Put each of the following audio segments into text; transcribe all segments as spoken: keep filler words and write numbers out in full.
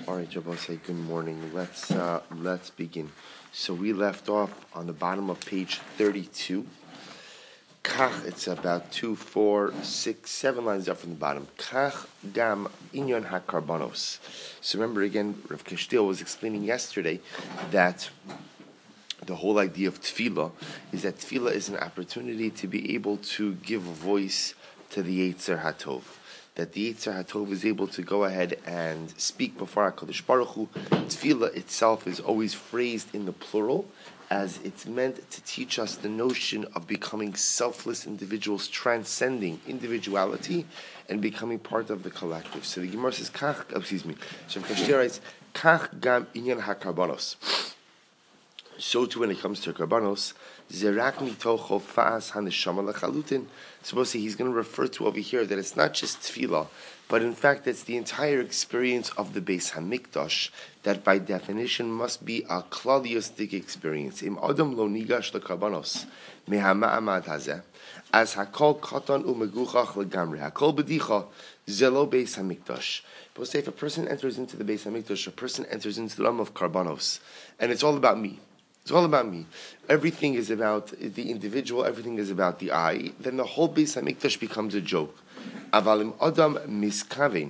All right, Jabal, say good morning. Let's uh, let's begin. So we left off on the bottom of page thirty-two. Kach, it's about two, four, six, seven lines up from the bottom. Kach gam inyan hakarbanos. So remember again, Rav Kishtil was explaining yesterday that the whole idea of tefillah is that tefillah is an opportunity to be able to give a voice to the Yetzer HaTov. That the Yetzer HaTov is able to go ahead and speak before HaKadosh Baruch Hu. Tefillah itself is always phrased in the plural, as it's meant to teach us the notion of becoming selfless individuals, transcending individuality, and becoming part of the collective. So the Gemara says, Kach, oh, excuse me, Shem Kashtir writes, Kach gam inyan hakarbanos. So too when it comes to karbanos, zerak mitocho fa'as haneshama lechalutin. Supposedly he's going to refer to over here that it's not just tefillah, but in fact it's the entire experience of the Beis Hamikdash that by definition must be a klaliostic experience. Im adam lo nigash lekarbanos mehama'amad hazeh as hakol katan umeguchach legamre hakol bedicha zelo Beis Hamikdash. But say if a person enters into the Beis Hamikdash, a person enters into the realm of karbanos, and it's all about me. It's all about me. Everything is about the individual. Everything is about the I. Then the whole Beis Hamikdash becomes a joke. Avalim adam miskavein,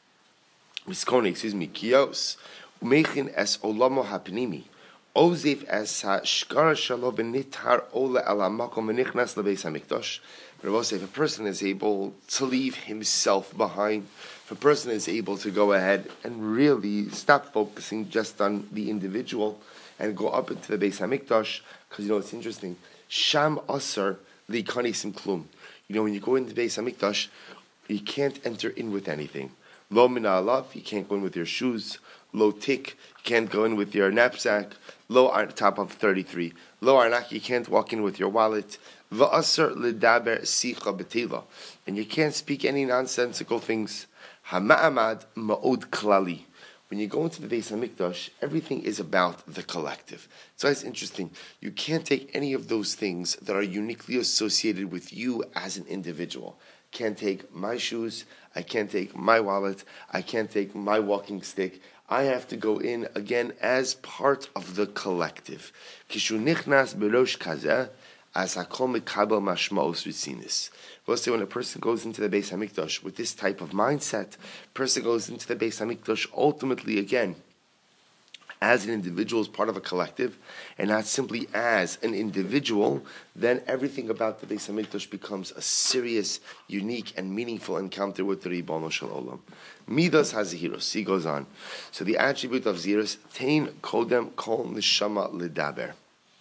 miskone, excuse me, kios umechin es olamo hapnimi, ozif es hashkara shalo benithar ola alamakom venichnas lebeis Hamikdash. But also, if a person is able to leave himself behind, if a person is able to go ahead and really stop focusing just on the individual and go up into the Beis Hamikdash, because you know it's interesting. Sham asar li'kanesim klum. You know when you go into the Beis Hamikdash, you can't enter in with anything. Lo min ha'alav, you can't go in with your shoes. Lo tik, you can't go in with your knapsack. Lo ar top of thirty-three. Lo arnak, you can't walk in with your wallet. Va'asar ledaber sicha betila, and you can't speak any nonsensical things. Hama'amad ma'od klali. When you go into the Beis Hamikdash, everything is about the collective. So it's interesting. You can't take any of those things that are uniquely associated with you as an individual. Can't take my shoes. I can't take my wallet. I can't take my walking stick. I have to go in again as part of the collective. Kishu nichnas berosh kazeh as hakol mikabel mashmaos ritzinis. We'll say when a person goes into the Beis Hamikdash with this type of mindset, person goes into the Beis Hamikdash ultimately again as an individual, as part of a collective, and not simply as an individual, then everything about the Beis Hamikdash becomes a serious, unique, and meaningful encounter with the Ribono Shel Olam. Midas hazihiros. He goes on. So the attribute of zirus, tein kodem kol neshama ledaber.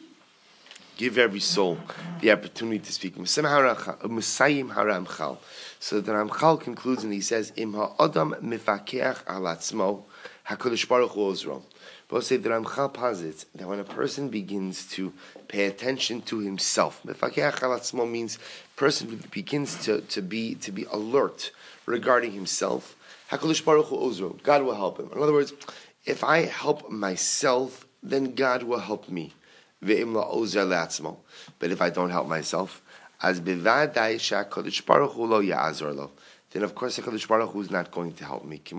Give every soul the opportunity to speak. So the Ramchal concludes and he says, Im ha'adam mifakeach al atzmo, HaKadosh Baruch Hu ozro. But say the Ramchal posits that when a person begins to pay attention to himself, mifakeach al atzmo means person begins to, to be to be alert regarding himself. HaKadosh Baruch Hu ozro. God will help him. In other words, if I help myself, then God will help me. But if I don't help myself, as then of course HaKadosh Baruch Hu is not going to help me.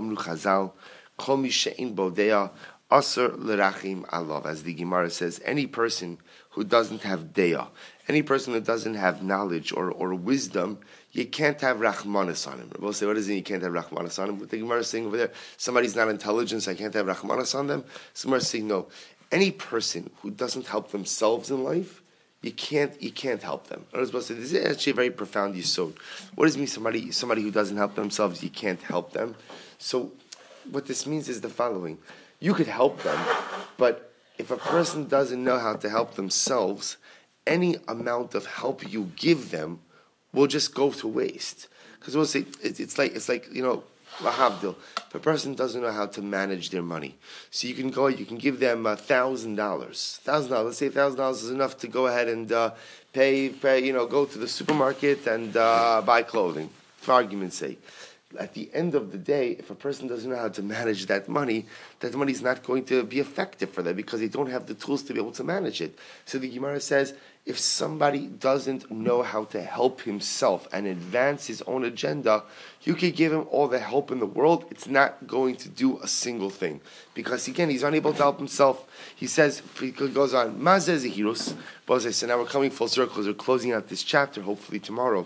As the Gemara says, any person who doesn't have deya, any person who doesn't have knowledge or, or wisdom, you can't have rachmanis on him. We'll say, what does it mean you can't have rachmanis on him? What the Gemara is saying over there, somebody's not intelligent, so I can't have rachmanis on them. So Gemara is saying, no. Any person who doesn't help themselves in life, you can't you can't help them. I was supposed to say, this is actually a very profound yisod. What does it mean somebody somebody who doesn't help themselves, you can't help them? So what this means is the following. You could help them, but if a person doesn't know how to help themselves, any amount of help you give them will just go to waste. Because we'll say it's like it's like, you know, Lahavdil. If a person doesn't know how to manage their money, so you can go, you can give them a thousand dollars. Thousand dollars. Let's say thousand dollars is enough to go ahead and uh, pay, pay. You know, go to the supermarket and uh, buy clothing. For argument's sake, at the end of the day, if a person doesn't know how to manage that money, that money is not going to be effective for them because they don't have the tools to be able to manage it. So the Gemara says, if somebody doesn't know how to help himself and advance his own agenda, you could give him all the help in the world. It's not going to do a single thing. Because again, he's unable to help himself. He says, he goes on, Mazeh Zehirus. So now we're coming full circle because we're closing out this chapter, hopefully tomorrow.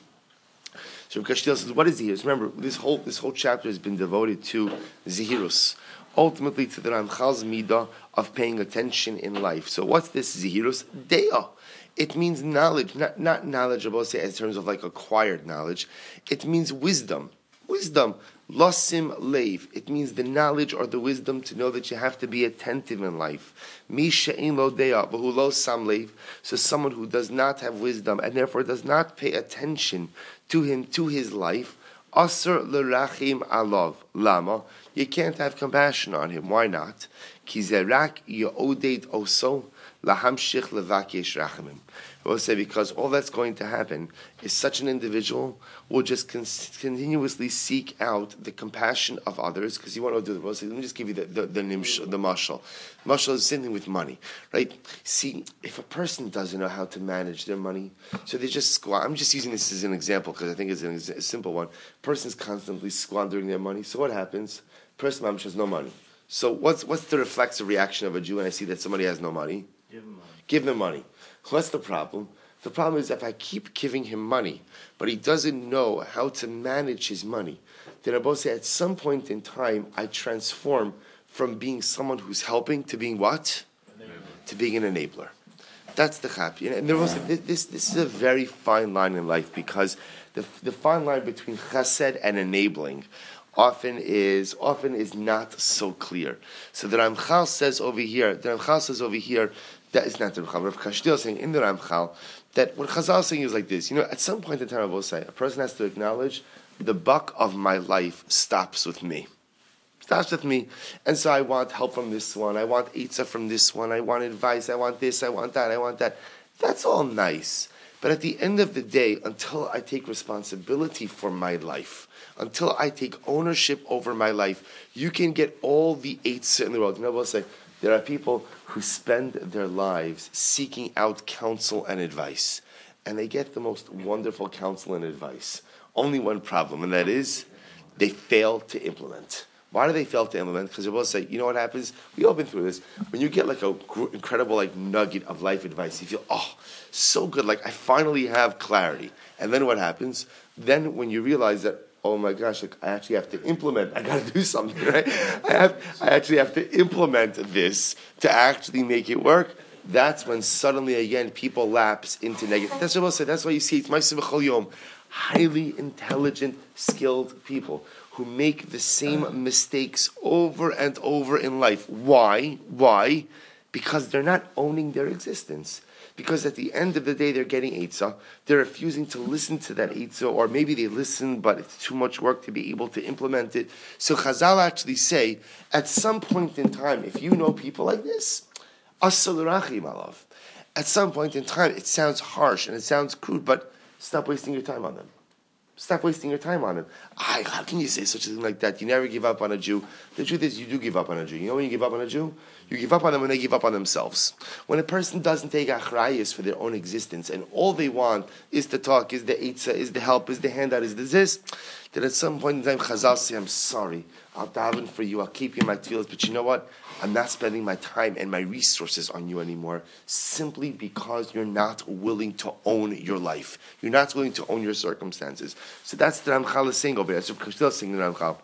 So Rav Kashtil says, what is Zehirus? Remember, this whole this whole chapter has been devoted to Zehirus. Ultimately to the Ramchal's midah of paying attention in life. So what's this Zehirus? De'ah. It means knowledge, not, not knowledgeable, say in terms of like acquired knowledge. It means wisdom. Wisdom. Losim leiv. It means the knowledge or the wisdom to know that you have to be attentive in life. Mi she'ein lo de'ah, v'hu lo sam leiv. So someone who does not have wisdom and therefore does not pay attention to him, to his life, Asr l'rachim alav. Lama. You can't have compassion on him. Why not? Ki zerak yo'oded oso lahamshich levakesh rachamim. I will say because all that's going to happen is such an individual will just con- continuously seek out the compassion of others because you want to do the most. Let me just give you the the the, nimsh, the mashal. Mashal is the same thing with money, right? See, if a person doesn't know how to manage their money, so they just squander. I'm just using this as an example because I think it's an ex- a simple one. Person's constantly squandering their money. So what happens? Person mamish has no money. So what's what's the reflexive reaction of a Jew when I see that somebody has no money? Give him money. Give them money. What's the problem? The problem is if I keep giving him money, but he doesn't know how to manage his money, then I both say at some point in time I transform from being someone who's helping to being what? To being an enabler. That's the chapi. And there was this this is a very fine line in life because the the fine line between chesed and enabling often is often is not so clear. So the Ramchal says over here, the Ramchal says over here, that is not the Ramchal. Rav Kashtil is saying in the Ramchal that what Chazal is saying is like this. You know, at some point in time, I will say, a person has to acknowledge the buck of my life stops with me. Stops with me. And so I want help from this one. I want Eitzah from this one. I want advice. I want this. I want that. I want that. That's all nice. But at the end of the day, until I take responsibility for my life, until I take ownership over my life, you can get all the eitzah in the world. You know what I'll say? There are people who spend their lives seeking out counsel and advice. And they get the most wonderful counsel and advice. Only one problem, and that is they fail to implement. Why do they fail to implement? Because they will say, you know what happens? We all been through this. When you get like a gr- incredible like nugget of life advice, you feel, oh, so good. Like I finally have clarity. And then what happens? Then when you realize that, oh my gosh, like I actually have to implement. I got to do something, right? I have. I actually have to implement this to actually make it work. That's when suddenly again people lapse into negative. That's what I'll say. That's why you see it's Ma'aseh B'chol Yom, highly intelligent, skilled people who make the same mistakes over and over in life. Why? Why? Because they're not owning their existence. Because at the end of the day, they're getting Eitzah. They're refusing to listen to that Eitzah, or maybe they listen, but it's too much work to be able to implement it. So Chazal actually say, at some point in time, if you know people like this, Asal Rachim alav. At some point in time, it sounds harsh and it sounds crude, but stop wasting your time on them. Stop wasting your time on them. Ah, how can you say such a thing like that? You never give up on a Jew. The truth is, you do give up on a Jew. You know when you give up on a Jew? You give up on them when they give up on themselves. When a person doesn't take achrayus for their own existence, and all they want is to talk, is the eitzah, is the help, is the handout, is the this, then at some point in time, Chazal say, I'm sorry, I'll daven for you, I'll keep you in my tefillas, but you know what? I'm not spending my time and my resources on you anymore, simply because you're not willing to own your life. You're not willing to own your circumstances. So that's the Ramchal is saying over here. That's what Kashtil is saying in the Ramchal.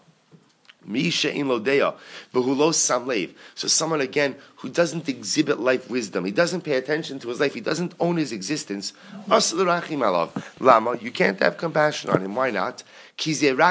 So someone again who doesn't exhibit life wisdom, he doesn't pay attention to his life, he doesn't own his existence. Lama, you can't have compassion on him. Why not? Because I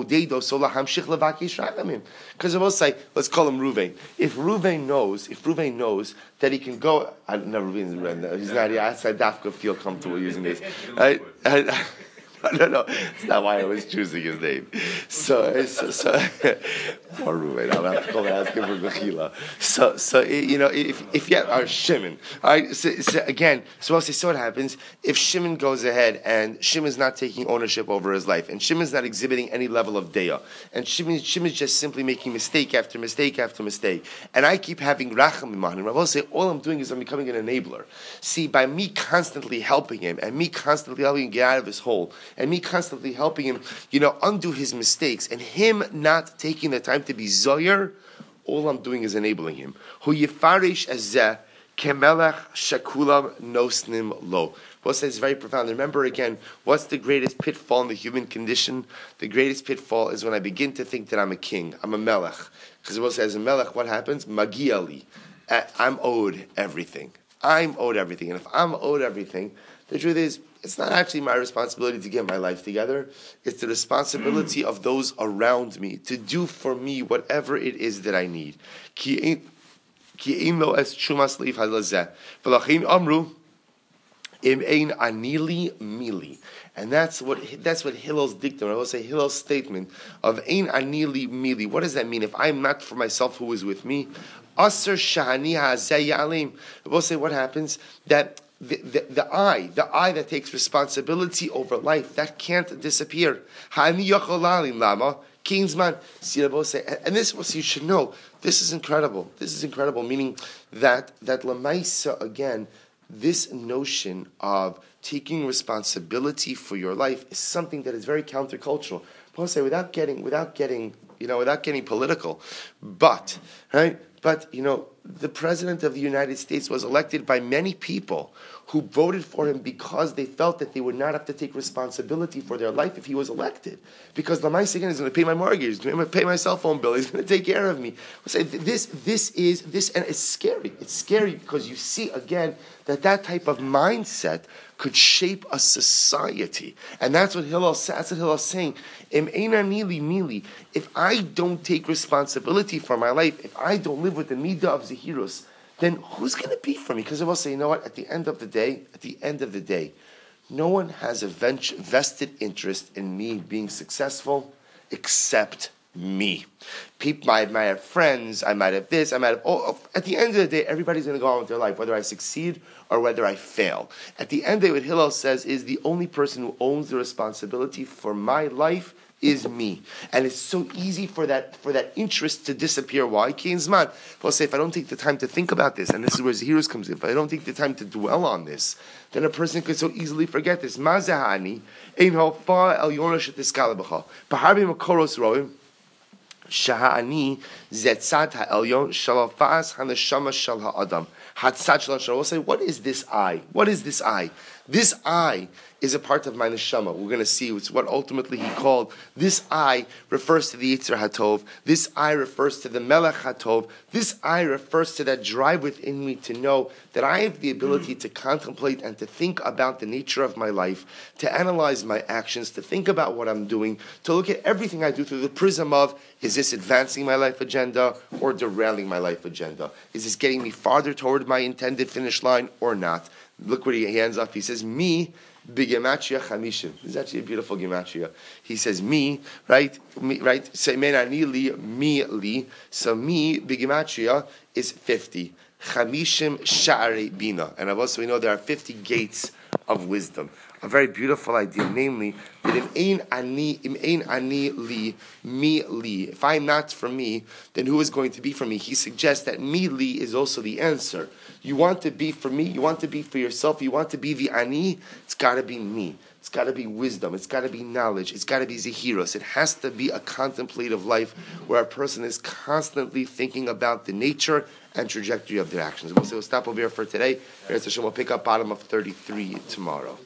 will say, let's call him Ruvain. If Ruvain knows, if Ruvain knows that he can go, I, no, Ruvain, he's not here. I Dafka feel comfortable using this. I, I, no, no. It's not why I was choosing his name. So, so, so poor Ruben. I'll have to call and ask him for Mechila. So, so you know, if if you have our Shimon, all right. So, so again, so I'll say, so what happens if Shimon goes ahead and Shimon's not taking ownership over his life, and Shimon's not exhibiting any level of daya, and Shimon, Shimon's just simply making mistake after mistake after mistake, and I keep having racham imanim. I will say, all I'm doing is I'm becoming an enabler. See, by me constantly helping him, and me constantly helping him get out of his hole, and me constantly helping him, you know, undo his mistakes, and him not taking the time to be zoyer, all I'm doing is enabling him. Hu yifarish azeh kemelech shakulam nosnim lo. What says very profound. Remember again, what's the greatest pitfall in the human condition? The greatest pitfall is when I begin to think that I'm a king, I'm a melech. Because it says, as a melech, what happens? Magiali. I'm owed everything. I'm owed everything. And if I'm owed everything, the truth is, it's not actually my responsibility to get my life together. It's the responsibility of those around me to do for me whatever it is that I need. Ki ein lo es chumas leif halazeh. V'lachin amru, im ein anili mili. And that's what that's what Hillel's dictum, I will say Hillel's statement of ein anili mili. What does that mean? If I'm not for myself, who is with me? Aser shahani ha'azeh ya'alim. I will say what happens? That The, the, the I, the I that takes responsibility over life, that can't disappear. Lama, Kingsman, and this was you should know. This is incredible. This is incredible. Meaning that that lamaisa again, this notion of taking responsibility for your life is something that is very countercultural. Paul say without getting without getting you know without getting political, but right. But, you know, the President of the United States was elected by many people who voted for him because they felt that they would not have to take responsibility for their life if he was elected. Because Lamais again is going to pay my mortgage, he's going to pay my cell phone bill, he's going to take care of me. Say this, this is this, and it's scary. It's scary because you see again that that type of mindset could shape a society, and that's what Hillel. That's what Hillel is saying. If I don't take responsibility for my life, if I don't live with the midah of zehirus, then who's going to be for me? Because I will say, you know what? At the end of the day, at the end of the day, no one has a vested interest in me being successful except me. People, I might have friends, I might have this, I might have. Oh, at the end of the day, everybody's going to go on with their life, whether I succeed or whether I fail. At the end of the day, what Hillel says is the only person who owns the responsibility for my life is me. And it's so easy for that for that interest to disappear. Why? Kinsman. I'll say if I don't take the time to think about this, and this is where Zehirus comes in, if I don't take the time to dwell on this, then a person could so easily forget this. Mazahani, ein hofa el yonash tiskalabacha. Baharbi makoros roim. Shahani zetzat ha'elyon shalafas hanashama shal ha'adam hatzat shal ha'adam. We'll say, what is this I? What is this I? This I is a part of my neshama. We're going to see it's what ultimately he called. This I refers to the Yitzer HaTov. This I refers to the Melech HaTov. This I refers to that drive within me to know that I have the ability to contemplate and to think about the nature of my life, to analyze my actions, to think about what I'm doing, to look at everything I do through the prism of, is this advancing my life agenda or derailing my life agenda? Is this getting me farther toward my intended finish line or not? Look where he ends up. He says, me, Bigematria Chamishim. This is actually a beautiful gematria. He says, me, right? Me, right? Semenani li, me li. So me, Bigematria, is fifty. Chamishim Sha'arei Bina. And also we know there are fifty gates of wisdom. A very beautiful idea, namely, that im ein ani, im ein ani li, me li. If I'm not for me, then who is going to be for me? He suggests that me li is also the answer. You want to be for me, you want to be for yourself, you want to be the ani, it's got to be me. It's got to be wisdom, it's got to be knowledge, it's got to be zehiros. It has to be a contemplative life where a person is constantly thinking about the nature and trajectory of their actions. We'll, we'll stop over here for today. We'll pick up bottom of thirty-three tomorrow.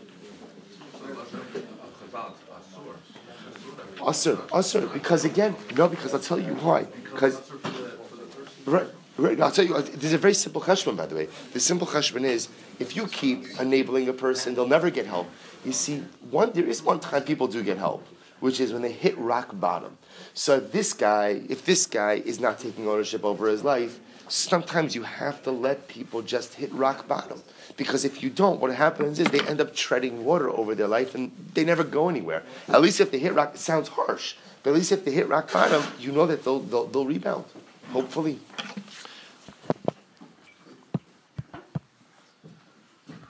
Asur, asur, because again, no, because I'll tell you why. Because, right, right, I'll tell you, there's a very simple cheshbon, by the way. The simple cheshbon is, if you keep enabling a person, they'll never get help. You see, one there is one time people do get help, which is when they hit rock bottom. So if this guy, if this guy is not taking ownership over his life, sometimes you have to let people just hit rock bottom. Because if you don't, what happens is they end up treading water over their life and they never go anywhere. At least if they hit rock, it sounds harsh, but at least if they hit rock bottom, you know that they'll, they'll, they'll rebound, hopefully.